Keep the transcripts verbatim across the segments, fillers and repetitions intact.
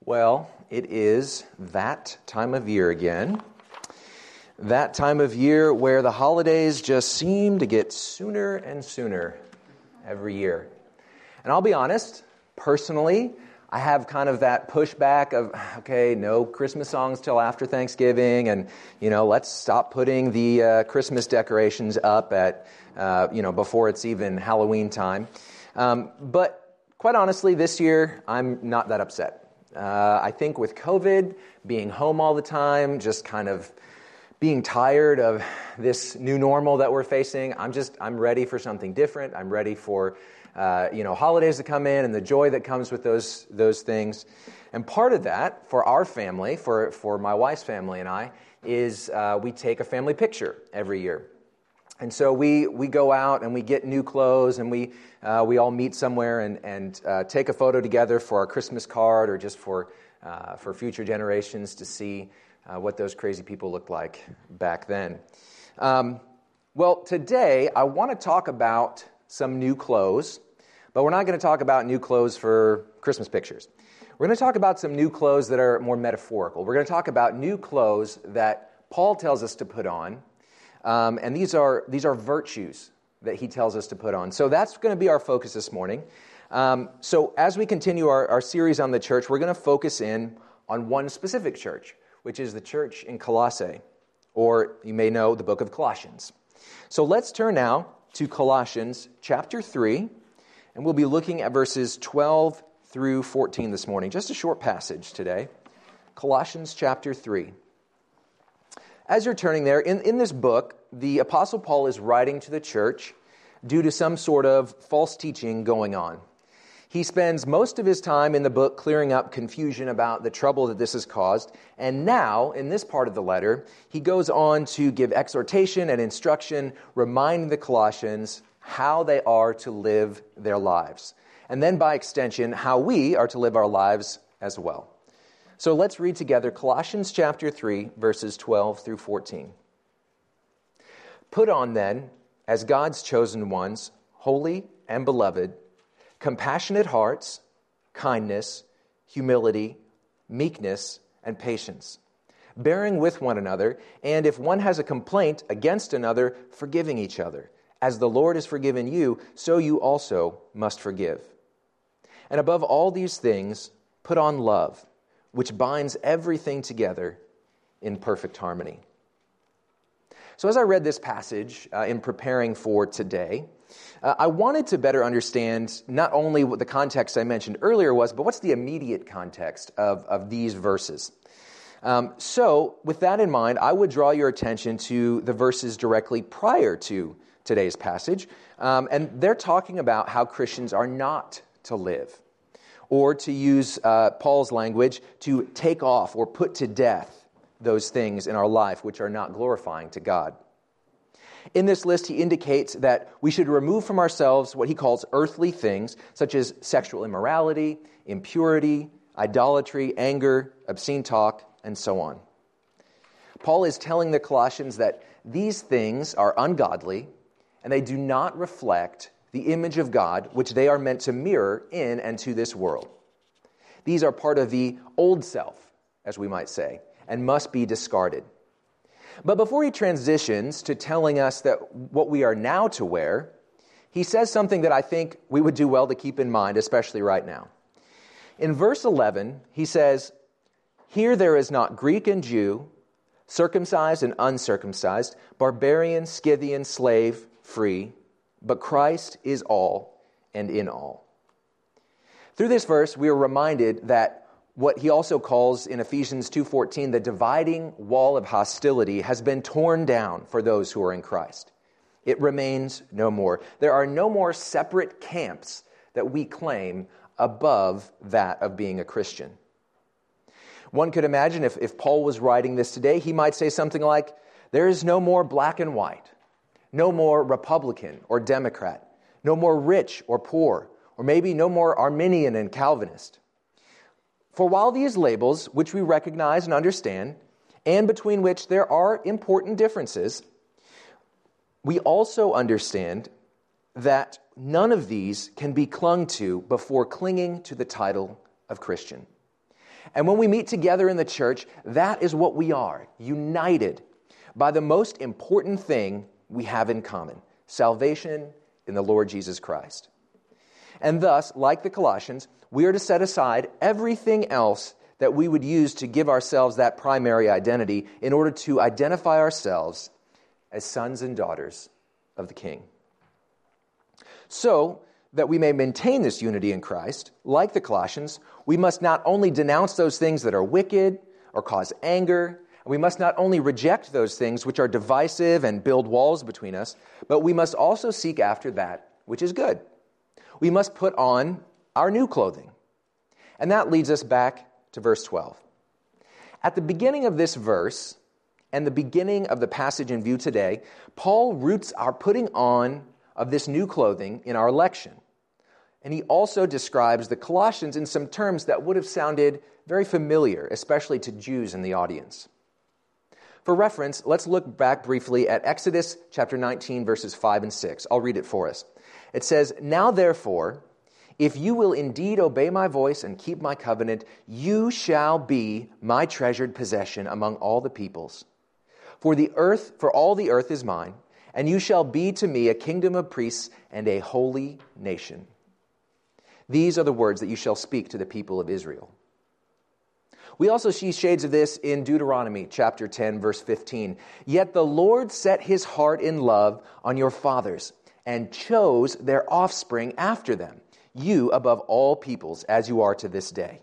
Well, it is that time of year again. That time of year where the holidays just seem to get sooner and sooner every year. And I'll be honest, personally, I have kind of that pushback of, okay, no Christmas songs till after Thanksgiving, and, you know, let's stop putting the uh, Christmas decorations up at, uh, you know, before it's even Halloween time. Um, but quite honestly, this year, I'm not that upset. Uh, I think with COVID, being home all the time, just kind of being tired of this new normal that we're facing, I'm just, I'm ready for something different. I'm ready for, uh, you know, holidays to come in and the joy that comes with those those things. And part of that, for our family, for, for my wife's family and I, is uh, we take a family picture every year. And so we we go out and we get new clothes and we uh, we all meet somewhere and and uh, take a photo together for our Christmas card or just for uh, for future generations to see uh, what those crazy people looked like back then. Um, well, today I want to talk about some new clothes, but we're not going to talk about new clothes for Christmas pictures. We're going to talk about some new clothes that are more metaphorical. We're going to talk about new clothes that Paul tells us to put on. Um, and these are these are virtues that he tells us to put on. So that's going to be our focus this morning. Um, so as we continue our, our series on the church, we're going to focus in on one specific church, which is the church in Colossae, or you may know the book of Colossians. So let's turn now to Colossians chapter three, and we'll be looking at verses twelve through fourteen this morning. Just a short passage today. Colossians chapter three. As you're turning there, in, in this book, the Apostle Paul is writing to the church due to some sort of false teaching going on. He spends most of his time in the book clearing up confusion about the trouble that this has caused. And now, in this part of the letter, he goes on to give exhortation and instruction, reminding the Colossians how they are to live their lives. And then, by extension, how we are to live our lives as well. So let's read together Colossians chapter three, verses twelve through fourteen. Put on then, as God's chosen ones, holy and beloved, compassionate hearts, kindness, humility, meekness, and patience, bearing with one another, and if one has a complaint against another, forgiving each other. As the Lord has forgiven you, so you also must forgive. And above all these things, put on love, which binds everything together in perfect harmony. So as I read this passage uh, in preparing for today, uh, I wanted to better understand not only what the context I mentioned earlier was, but what's the immediate context of, of these verses. Um, so with that in mind, I would draw your attention to the verses directly prior to today's passage. Um, and they're talking about how Christians are not to live. Or to use uh, Paul's language, to take off or put to death those things in our life which are not glorifying to God. In this list, he indicates that we should remove from ourselves what he calls earthly things, such as sexual immorality, impurity, idolatry, anger, obscene talk, and so on. Paul is telling the Colossians that these things are ungodly, and they do not reflect the image of God, which they are meant to mirror in and to this world. These are part of the old self, as we might say, and must be discarded. But before he transitions to telling us that what we are now to wear, he says something that I think we would do well to keep in mind, especially right now. In verse eleven, he says, "Here there is not Greek and Jew, circumcised and uncircumcised, barbarian, Scythian, slave, free, but Christ is all and in all." Through this verse, we are reminded that what he also calls in Ephesians two fourteen, the dividing wall of hostility has been torn down for those who are in Christ. It remains no more. There are no more separate camps that we claim above that of being a Christian. One could imagine if, if Paul was writing this today, he might say something like, there is no more black and white. No more Republican or Democrat, no more rich or poor, or maybe no more Arminian and Calvinist. For while these labels, which we recognize and understand, and between which there are important differences, we also understand that none of these can be clung to before clinging to the title of Christian. And when we meet together in the church, that is what we are, united by the most important thing we have in common, salvation in the Lord Jesus Christ. And thus, like the Colossians, we are to set aside everything else that we would use to give ourselves that primary identity in order to identify ourselves as sons and daughters of the King. So that we may maintain this unity in Christ, like the Colossians, we must not only denounce those things that are wicked or cause anger, and we must not only reject those things which are divisive and build walls between us, but we must also seek after that which is good. We must put on our new clothing. And that leads us back to verse twelve. At the beginning of this verse, and the beginning of the passage in view today, Paul roots our putting on of this new clothing in our election. And he also describes the Colossians in some terms that would have sounded very familiar, especially to Jews in the audience. For reference, let's look back briefly at Exodus chapter nineteen, verses five and six. I'll read it for us. It says, "Now therefore, if you will indeed obey my voice and keep my covenant, you shall be my treasured possession among all the peoples. For the earth, for all the earth is mine, and you shall be to me a kingdom of priests and a holy nation. These are the words that you shall speak to the people of Israel." We also see shades of this in Deuteronomy chapter ten, verse fifteen. "Yet the Lord set his heart in love on your fathers and chose their offspring after them, you above all peoples, as you are to this day."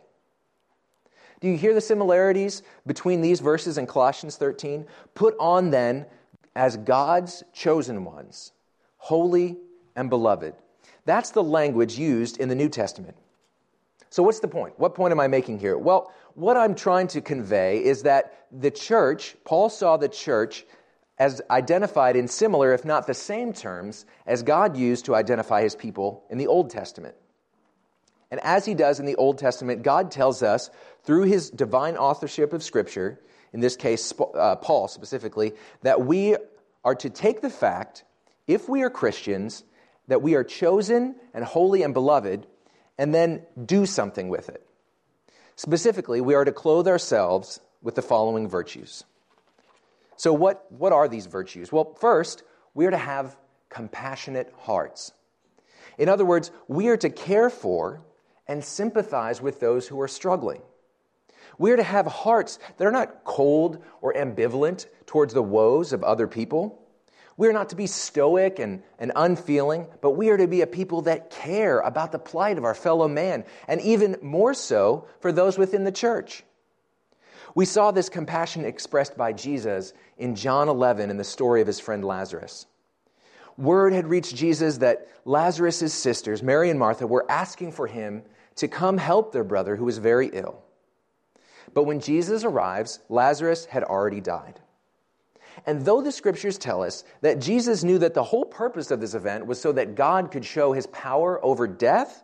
Do you hear the similarities between these verses and Colossians thirteen? Put on then as God's chosen ones, holy and beloved. That's the language used in the New Testament. So what's the point? What point am I making here? Well, what I'm trying to convey is that the church, Paul saw the church as identified in similar, if not the same terms, as God used to identify his people in the Old Testament. And as he does in the Old Testament, God tells us through his divine authorship of Scripture, in this case, uh, Paul specifically, that we are to take the fact, if we are Christians, that we are chosen and holy and beloved, and then do something with it. Specifically, we are to clothe ourselves with the following virtues. So what, what are these virtues? Well, first, we are to have compassionate hearts. In other words, we are to care for and sympathize with those who are struggling. We are to have hearts that are not cold or ambivalent towards the woes of other people. We are not to be stoic and, and unfeeling, but we are to be a people that care about the plight of our fellow man, and even more so for those within the church. We saw this compassion expressed by Jesus in John eleven in the story of his friend Lazarus. Word had reached Jesus that Lazarus' sisters, Mary and Martha, were asking for him to come help their brother who was very ill. But when Jesus arrives, Lazarus had already died. And though the scriptures tell us that Jesus knew that the whole purpose of this event was so that God could show his power over death,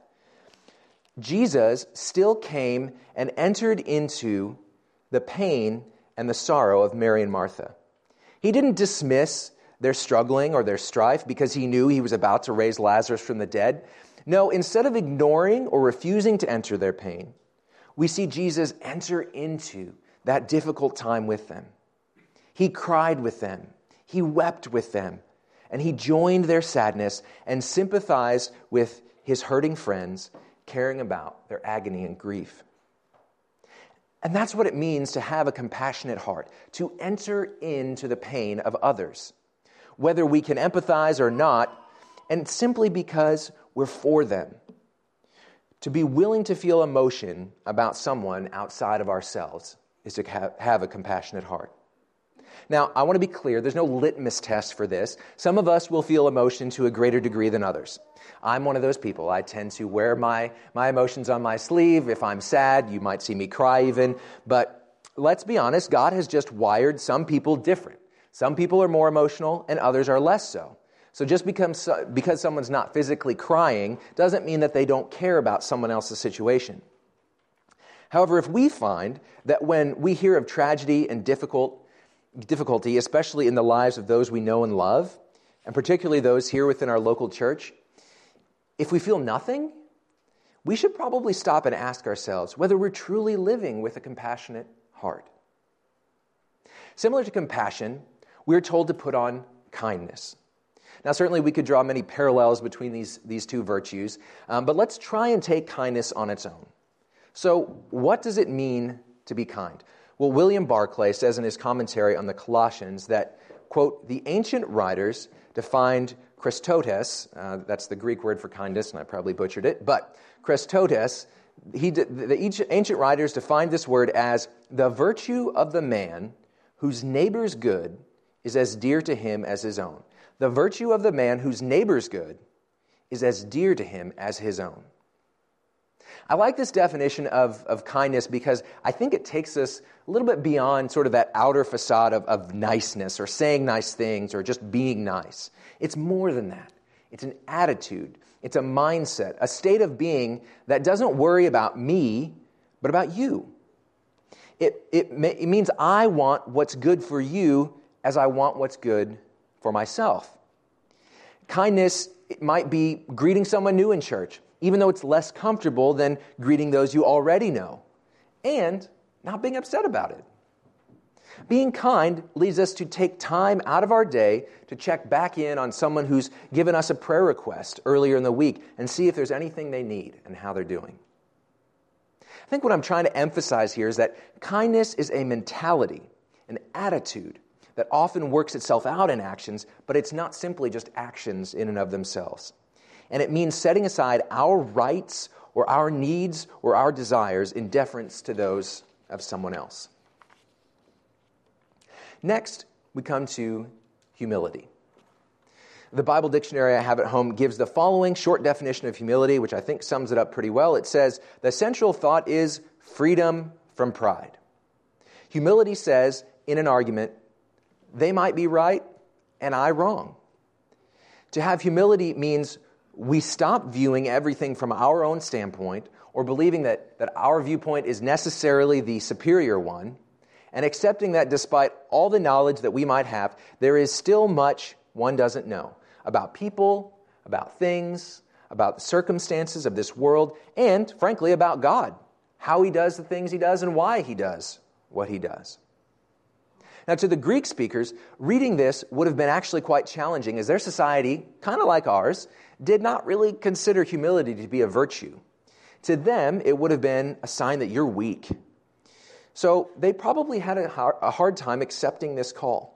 Jesus still came and entered into the pain and the sorrow of Mary and Martha. He didn't dismiss their struggling or their strife because he knew he was about to raise Lazarus from the dead. No, instead of ignoring or refusing to enter their pain, we see Jesus enter into that difficult time with them. He cried with them, he wept with them, and he joined their sadness and sympathized with his hurting friends, caring about their agony and grief. And that's what it means to have a compassionate heart, to enter into the pain of others, whether we can empathize or not, and simply because we're for them. To be willing to feel emotion about someone outside of ourselves is to have, have a compassionate heart. Now, I want to be clear, there's no litmus test for this. Some of us will feel emotion to a greater degree than others. I'm one of those people. I tend to wear my, my emotions on my sleeve. If I'm sad, you might see me cry even. But let's be honest, God has just wired some people different. Some people are more emotional and others are less so. So just because, because someone's not physically crying doesn't mean that they don't care about someone else's situation. However, if we find that when we hear of tragedy and difficult difficulty, especially in the lives of those we know and love, and particularly those here within our local church, if we feel nothing, we should probably stop and ask ourselves whether we're truly living with a compassionate heart. Similar to compassion, we're told to put on kindness. Now, certainly we could draw many parallels between these, these two virtues, um, but let's try and take kindness on its own. So, what does it mean to be kind? Well, William Barclay says in his commentary on the Colossians that, quote, the ancient writers defined Christotes, uh, that's the Greek word for kindness, and I probably butchered it, but Christotes, he, the ancient writers defined this word as the virtue of the man whose neighbor's good is as dear to him as his own. The virtue of the man whose neighbor's good is as dear to him as his own. I like this definition of, of kindness because I think it takes us a little bit beyond sort of that outer facade of, of niceness or saying nice things or just being nice. It's more than that. It's an attitude. It's a mindset, a state of being that doesn't worry about me, but about you. It, it, it means I want what's good for you as I want what's good for myself. Kindness, it might be greeting someone new in church, even though it's less comfortable than greeting those you already know, and not being upset about it. Being kind leads us to take time out of our day to check back in on someone who's given us a prayer request earlier in the week and see if there's anything they need and how they're doing. I think what I'm trying to emphasize here is that kindness is a mentality, an attitude that often works itself out in actions, but it's not simply just actions in and of themselves. And it means setting aside our rights or our needs or our desires in deference to those of someone else. Next, we come to humility. The Bible dictionary I have at home gives the following short definition of humility, which I think sums it up pretty well. It says, the central thought is freedom from pride. Humility says, in an argument, they might be right and I wrong. To have humility means we stop viewing everything from our own standpoint or believing that, that our viewpoint is necessarily the superior one, and accepting that despite all the knowledge that we might have, there is still much one doesn't know about people, about things, about the circumstances of this world, and, frankly, about God, how He does the things He does and why He does what He does. Now, to the Greek speakers, reading this would have been actually quite challenging, as their society, kind of like ours, did not really consider humility to be a virtue. To them, it would have been a sign that you're weak. So they probably had a hard time accepting this call.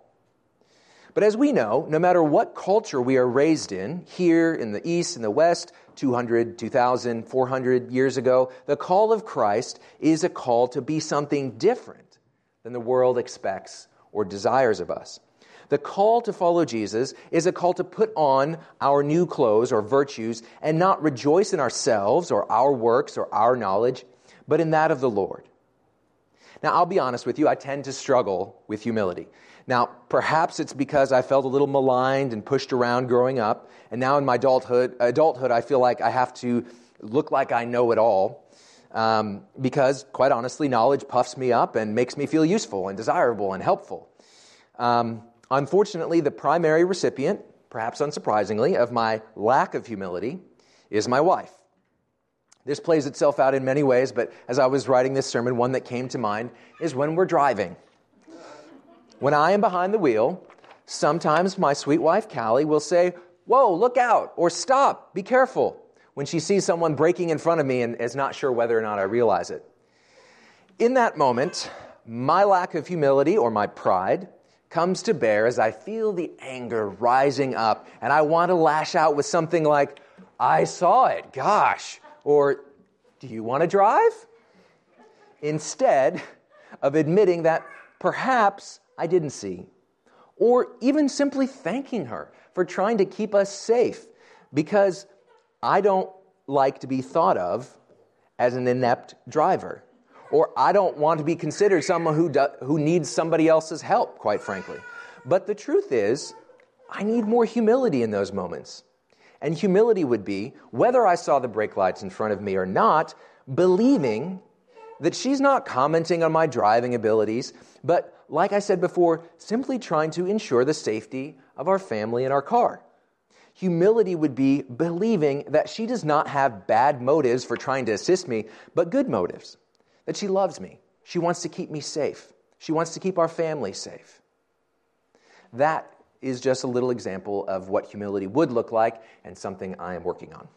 But as we know, no matter what culture we are raised in, here in the East, in the West, two hundred, two thousand, four hundred years ago, the call of Christ is a call to be something different than the world expects or desires of us. The call to follow Jesus is a call to put on our new clothes or virtues and not rejoice in ourselves or our works or our knowledge, but in that of the Lord. Now, I'll be honest with you, I tend to struggle with humility. Now, perhaps it's because I felt a little maligned and pushed around growing up, and now in my adulthood, adulthood I feel like I have to look like I know it all, um, because, quite honestly, knowledge puffs me up and makes me feel useful and desirable and helpful. Um, unfortunately, the primary recipient, perhaps unsurprisingly, of my lack of humility is my wife. This plays itself out in many ways, but as I was writing this sermon, one that came to mind is when we're driving. When I am behind the wheel, sometimes my sweet wife, Callie, will say, "Whoa, look out," or "Stop, be careful," when she sees someone braking in front of me and is not sure whether or not I realize it. In that moment, my lack of humility or my pride comes to bear as I feel the anger rising up, and I want to lash out with something like, "I saw it, gosh," or "Do you want to drive?" Instead of admitting that perhaps I didn't see, or even simply thanking her for trying to keep us safe, because I don't like to be thought of as an inept driver, or I don't want to be considered someone who do, who needs somebody else's help, quite frankly. But the truth is, I need more humility in those moments. And humility would be, whether I saw the brake lights in front of me or not, believing that she's not commenting on my driving abilities, but, like I said before, simply trying to ensure the safety of our family and our car. Humility would be believing that she does not have bad motives for trying to assist me, but good motives. That she loves me. She wants to keep me safe. She wants to keep our family safe. That is just a little example of what humility would look like and something I am working on.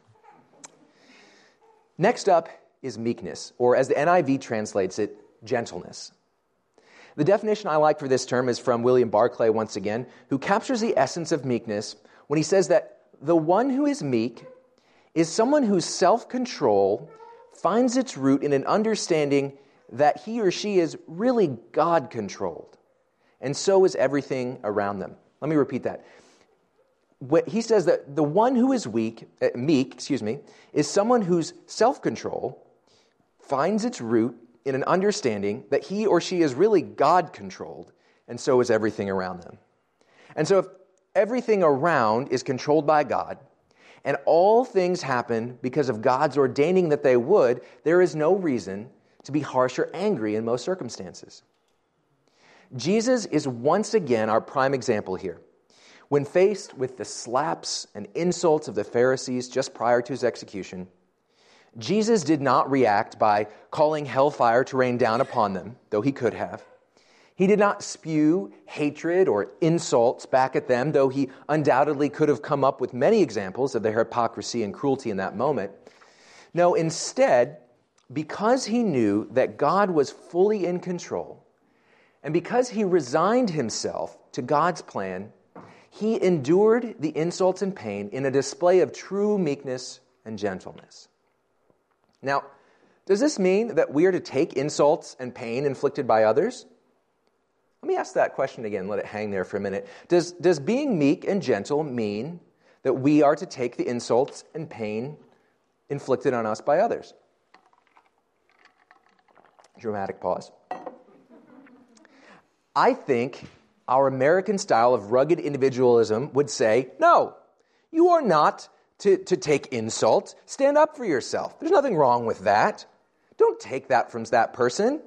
Next up is meekness, or as the N I V translates it, gentleness. The definition I like for this term is from William Barclay once again, who captures the essence of meekness when he says that the one who is meek is someone whose self-control finds its root in an understanding that he or she is really God-controlled, and so is everything around them. Let me repeat that. He says that the one who is weak, uh, meek, excuse me, is someone whose self-control finds its root in an understanding that he or she is really God-controlled, and so is everything around them. And so if everything around is controlled by God, and all things happen because of God's ordaining that they would, there is no reason to be harsh or angry in most circumstances. Jesus is once again our prime example here. When faced with the slaps and insults of the Pharisees just prior to his execution, Jesus did not react by calling hellfire to rain down upon them, though he could have. He did not spew hatred or insults back at them, though he undoubtedly could have come up with many examples of their hypocrisy and cruelty in that moment. No, instead, because he knew that God was fully in control, and because he resigned himself to God's plan, he endured the insults and pain in a display of true meekness and gentleness. Now, does this mean that we are to take insults and pain inflicted by others? Let me ask that question again, let it hang there for a minute. Does, does being meek and gentle mean that we are to take the insults and pain inflicted on us by others? Dramatic pause. I think our American style of rugged individualism would say, no, you are not to, to take insults. Stand up for yourself. There's nothing wrong with that. Don't take that from that person.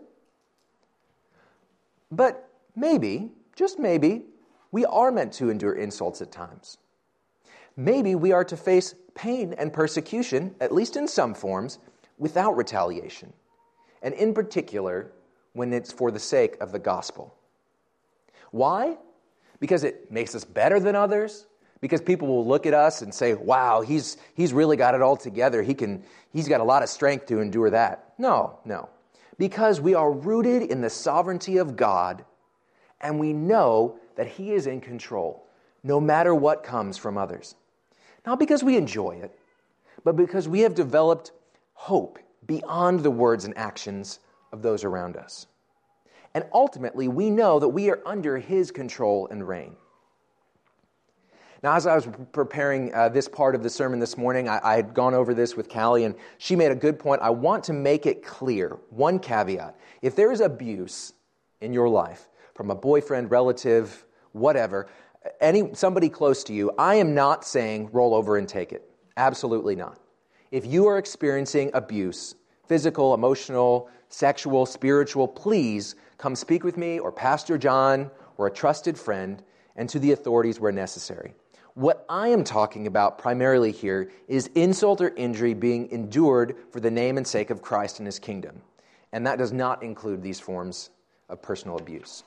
But maybe, just maybe, we are meant to endure insults at times. Maybe we are to face pain and persecution, at least in some forms, without retaliation. And in particular, when it's for the sake of the gospel. Why? Because it makes us better than others? Because people will look at us and say, wow, he's he's really got it all together. He can, he's got a lot of strength to endure that. No, no. Because we are rooted in the sovereignty of God, and we know that he is in control, no matter what comes from others. Not because we enjoy it, but because we have developed hope beyond the words and actions of those around us. And ultimately, we know that we are under his control and reign. Now, as I was preparing uh, this part of the sermon this morning, I, I had gone over this with Callie, and she made a good point. I want to make it clear, one caveat. If there is abuse in your life, from a boyfriend, relative, whatever, any somebody close to you, I am not saying roll over and take it. Absolutely not. If you are experiencing abuse, physical, emotional, sexual, spiritual, please come speak with me or Pastor John or a trusted friend and to the authorities where necessary. What I am talking about primarily here is insult or injury being endured for the name and sake of Christ and his kingdom. And that does not include these forms of personal abuse.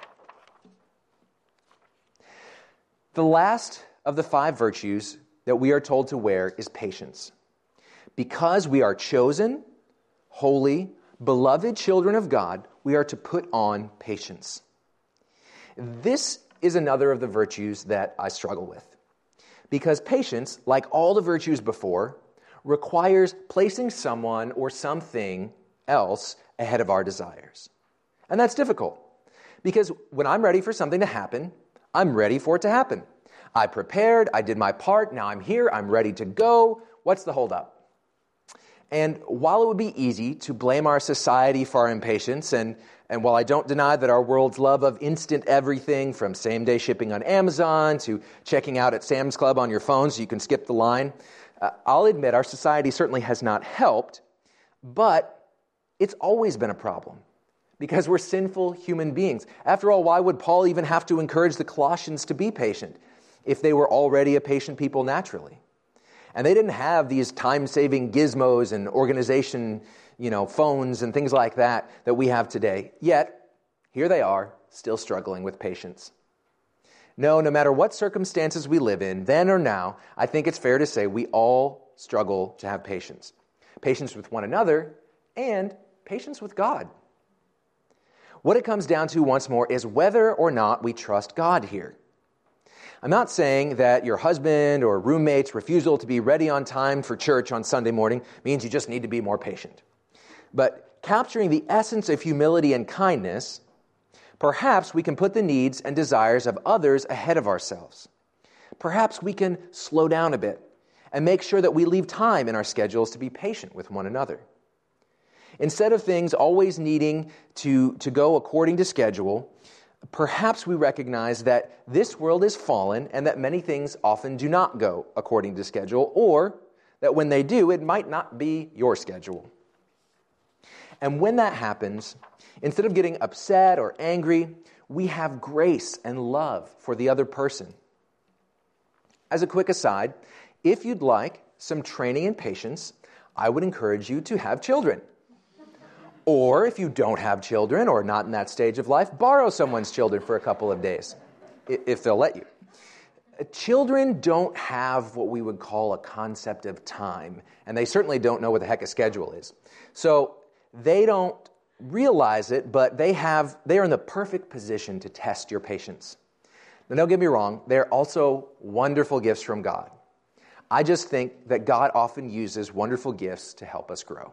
The last of the five virtues that we are told to wear is patience. Because we are chosen, holy, beloved children of God, we are to put on patience. This is another of the virtues that I struggle with. Because patience, like all the virtues before, requires placing someone or something else ahead of our desires. And that's difficult. Because when I'm ready for something to happen, I'm ready for it to happen. I prepared, I did my part, now I'm here, I'm ready to go. What's the holdup? And while it would be easy to blame our society for our impatience, and, and while I don't deny that our world's love of instant everything, from same-day shipping on Amazon to checking out at Sam's Club on your phone so you can skip the line, uh, I'll admit our society certainly has not helped, but it's always been a problem because we're sinful human beings. After all, why would Paul even have to encourage the Colossians to be patient? if they were already a patient people naturally. And they didn't have these time-saving gizmos and organization, you know, phones and things like that that we have today. Yet, here they are, still struggling with patience. No, no matter what circumstances we live in, then or now, I think it's fair to say we all struggle to have patience. Patience with one another and patience with God. What it comes down to once more is whether or not we trust God here. I'm not saying that your husband or roommate's refusal to be ready on time for church on Sunday morning means you just need to be more patient. But capturing the essence of humility and kindness, perhaps we can put the needs and desires of others ahead of ourselves. Perhaps we can slow down a bit and make sure that we leave time in our schedules to be patient with one another. Instead of things always needing to, to go according to schedule, perhaps we recognize that this world is fallen and that many things often do not go according to schedule, or that when they do, it might not be your schedule. And when that happens, instead of getting upset or angry, we have grace and love for the other person. As a quick aside, if you'd like some training in patience, I would encourage you to have children. Or if you don't have children or not in that stage of life, borrow someone's children for a couple of days, if they'll let you. Children don't have what we would call a concept of time, and they certainly don't know what the heck a schedule is. So they don't realize it, but they have they are in the perfect position to test your patience. Now, don't get me wrong, they're also wonderful gifts from God. I just think that God often uses wonderful gifts to help us grow.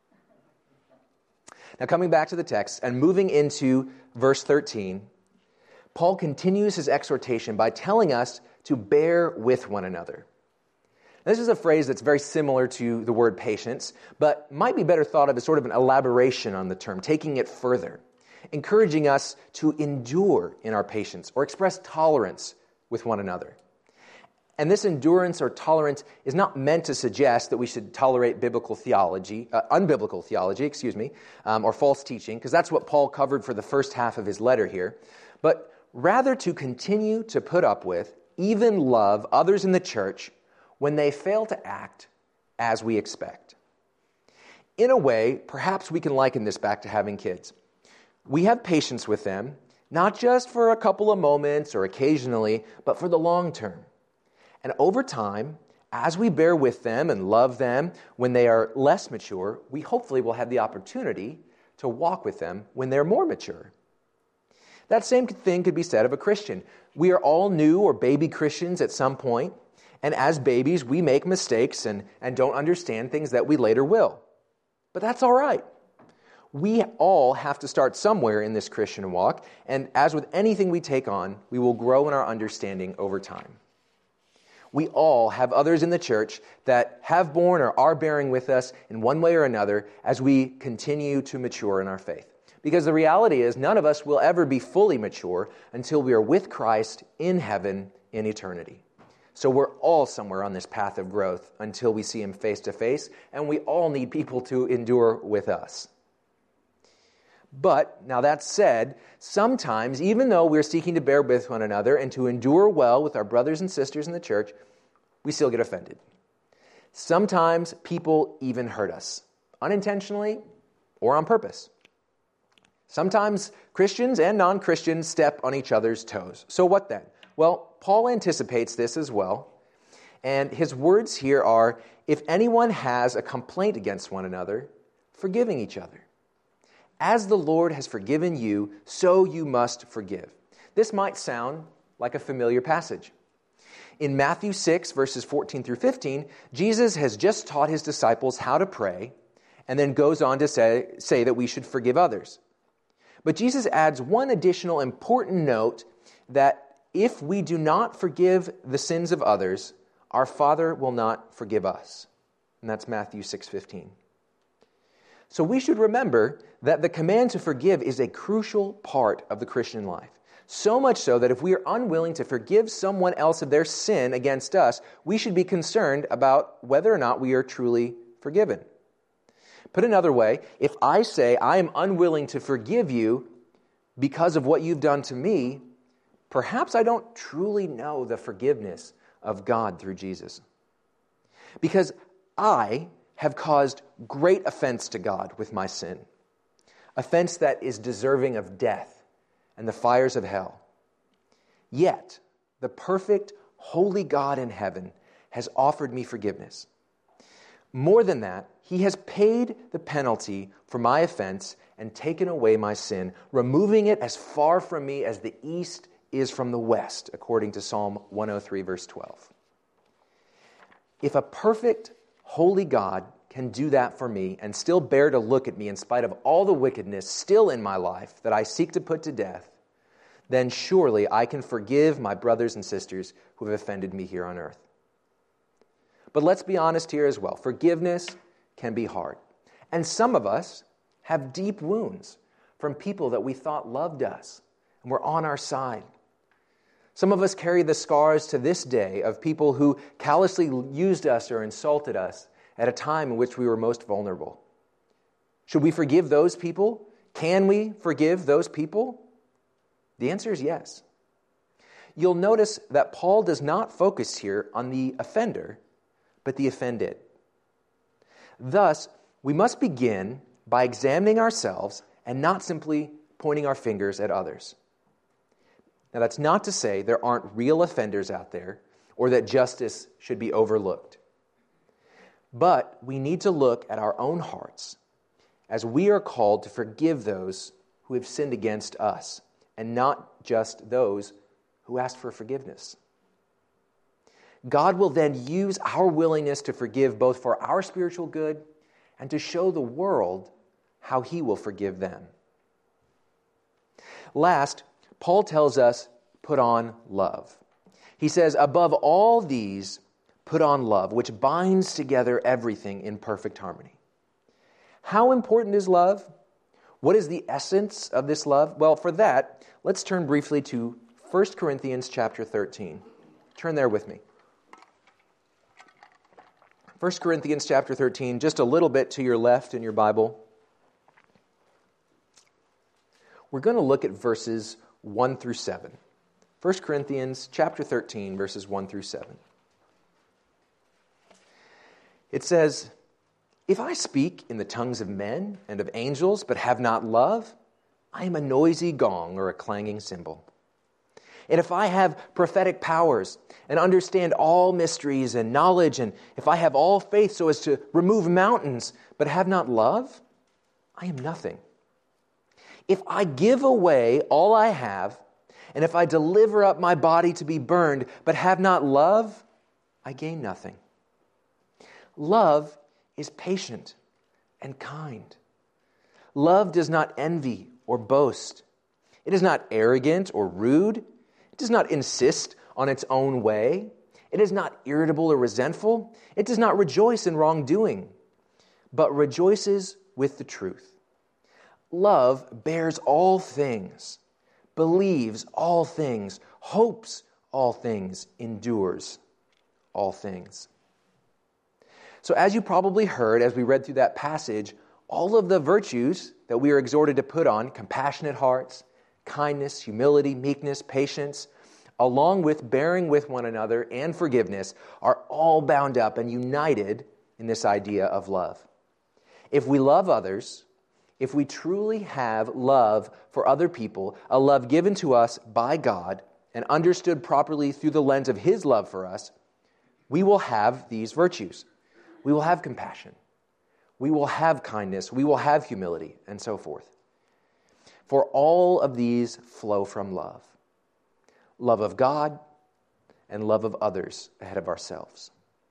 Now, coming back to the text and moving into verse thirteen, Paul continues his exhortation by telling us to bear with one another. Now, this is a phrase that's very similar to the word patience, but might be better thought of as sort of an elaboration on the term, taking it further, encouraging us to endure in our patience or express tolerance with one another. And this endurance or tolerance is not meant to suggest that we should tolerate biblical theology, uh, unbiblical theology, excuse me, um, or false teaching, because that's what Paul covered for the first half of his letter here, but rather to continue to put up with, even love others in the church when they fail to act as we expect. In a way, perhaps we can liken this back to having kids. We have patience with them, not just for a couple of moments or occasionally, but for the long term. And over time, as we bear with them and love them when they are less mature, we hopefully will have the opportunity to walk with them when they're more mature. That same thing could be said of a Christian. We are all new or baby Christians at some point, and as babies, we make mistakes and, and don't understand things that we later will. But that's all right. We all have to start somewhere in this Christian walk, and as with anything we take on, we will grow in our understanding over time. We all have others in the church that have borne or are bearing with us in one way or another as we continue to mature in our faith. Because the reality is none of us will ever be fully mature until we are with Christ in heaven in eternity. So we're all somewhere on this path of growth until we see Him face to face, and we all need people to endure with us. But, now that said, sometimes, even though we're seeking to bear with one another and to endure well with our brothers and sisters in the church, we still get offended. Sometimes people even hurt us, unintentionally or on purpose. Sometimes Christians and non-Christians step on each other's toes. So what then? Well, Paul anticipates this as well, and his words here are, if anyone has a complaint against one another, forgiving each other. As the Lord has forgiven you, so you must forgive. This might sound like a familiar passage. In Matthew six, verses fourteen through fifteen, Jesus has just taught his disciples how to pray, and then goes on to say, say that we should forgive others. But Jesus adds one additional important note that if we do not forgive the sins of others, our Father will not forgive us. And that's Matthew six fifteen. So we should remember that the command to forgive is a crucial part of the Christian life. So much so that if we are unwilling to forgive someone else of their sin against us, we should be concerned about whether or not we are truly forgiven. Put another way, if I say I am unwilling to forgive you because of what you've done to me, perhaps I don't truly know the forgiveness of God through Jesus. Because I have caused great offense to God with my sin, offense that is deserving of death and the fires of hell. Yet, the perfect, holy God in heaven has offered me forgiveness. More than that, he has paid the penalty for my offense and taken away my sin, removing it as far from me as the east is from the west, according to Psalm one oh three, verse twelve. If a perfect, holy God can do that for me and still bear to look at me in spite of all the wickedness still in my life that I seek to put to death, then surely I can forgive my brothers and sisters who have offended me here on earth. But let's be honest here as well. Forgiveness can be hard. And some of us have deep wounds from people that we thought loved us and were on our side. Some of us carry the scars to this day of people who callously used us or insulted us at a time in which we were most vulnerable. Should we forgive those people? Can we forgive those people? The answer is yes. You'll notice that Paul does not focus here on the offender, but the offended. Thus, we must begin by examining ourselves and not simply pointing our fingers at others. Now, that's not to say there aren't real offenders out there or that justice should be overlooked. But we need to look at our own hearts as we are called to forgive those who have sinned against us and not just those who asked for forgiveness. God will then use our willingness to forgive both for our spiritual good and to show the world how he will forgive them. Last, Paul tells us, put on love. He says, above all these, put on love, which binds together everything in perfect harmony. How important is love? What is the essence of this love? Well, for that, let's turn briefly to First Corinthians chapter thirteen. Turn there with me. First Corinthians chapter thirteen, just a little bit to your left in your Bible. We're going to look at verses one through seven. First Corinthians chapter thirteen, verses one through seven. It says, if I speak in the tongues of men and of angels, but have not love, I am a noisy gong or a clanging cymbal. And if I have prophetic powers and understand all mysteries and knowledge, and if I have all faith so as to remove mountains, but have not love, I am nothing. If I give away all I have, and if I deliver up my body to be burned, but have not love, I gain nothing. Love is patient and kind. Love does not envy or boast. It is not arrogant or rude. It does not insist on its own way. It is not irritable or resentful. It does not rejoice in wrongdoing, but rejoices with the truth. Love bears all things, believes all things, hopes all things, endures all things. So as you probably heard as we read through that passage, all of the virtues that we are exhorted to put on, compassionate hearts, kindness, humility, meekness, patience, along with bearing with one another and forgiveness, are all bound up and united in this idea of love. If we love others, if we truly have love for other people, a love given to us by God and understood properly through the lens of his love for us, we will have these virtues. We will have compassion. We will have kindness. We will have humility, and so forth. For all of these flow from love. Love of God and love of others ahead of ourselves.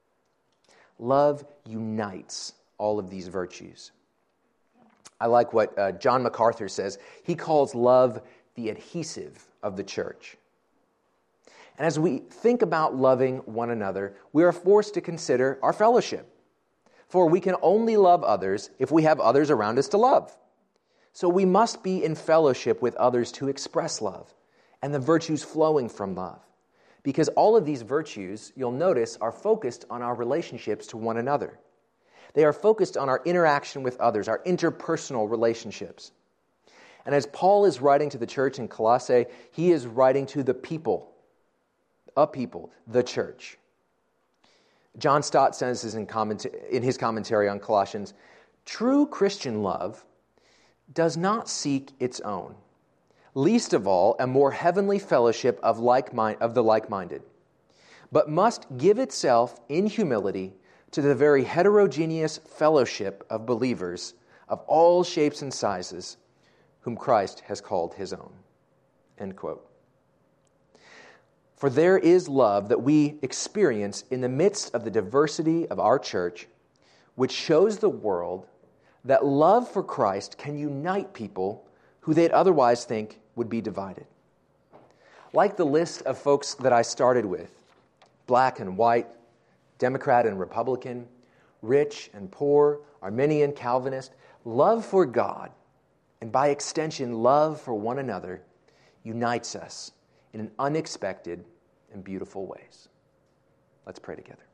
Love unites all of these virtues. I like what uh, John MacArthur says. He calls love the adhesive of the church. And as we think about loving one another, we are forced to consider our fellowship. For we can only love others if we have others around us to love. So we must be in fellowship with others to express love and the virtues flowing from love. Because all of these virtues, you'll notice, are focused on our relationships to one another. They are focused on our interaction with others, our interpersonal relationships. And as Paul is writing to the church in Colossae, he is writing to the people, a people, the church. John Stott says this in, comment- in his commentary on Colossians, true Christian love does not seek its own, least of all a more heavenly fellowship of, like mind, of the like-minded, but must give itself in humility to the very heterogeneous fellowship of believers of all shapes and sizes, whom Christ has called his own. End quote. For there is love that we experience in the midst of the diversity of our church, which shows the world that love for Christ can unite people who they'd otherwise think would be divided. Like the list of folks that I started with, black and white, Democrat and Republican, rich and poor, Arminian, Calvinist, love for God, and by extension, love for one another, unites us in an unexpected and beautiful ways. Let's pray together.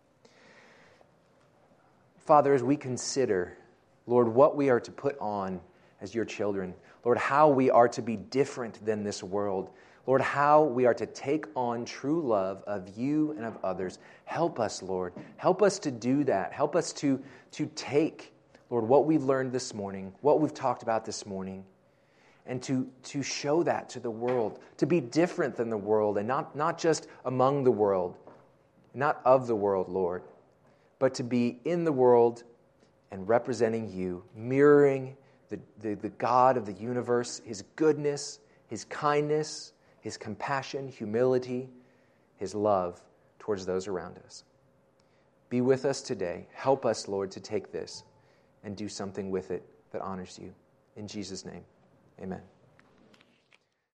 Father, as we consider, Lord, what we are to put on as your children, Lord, how we are to be different than this world, Lord, how we are to take on true love of you and of others. Help us, Lord. Help us to do that. Help us to, to take, Lord, what we've learned this morning, what we've talked about this morning, and to, to show that to the world, to be different than the world, and not, not just among the world, not of the world, Lord, but to be in the world and representing you, mirroring the, the, the God of the universe, his goodness, his kindness, his compassion, humility, his love towards those around us. Be with us today. Help us, Lord, to take this and do something with it that honors you. In Jesus' name, amen.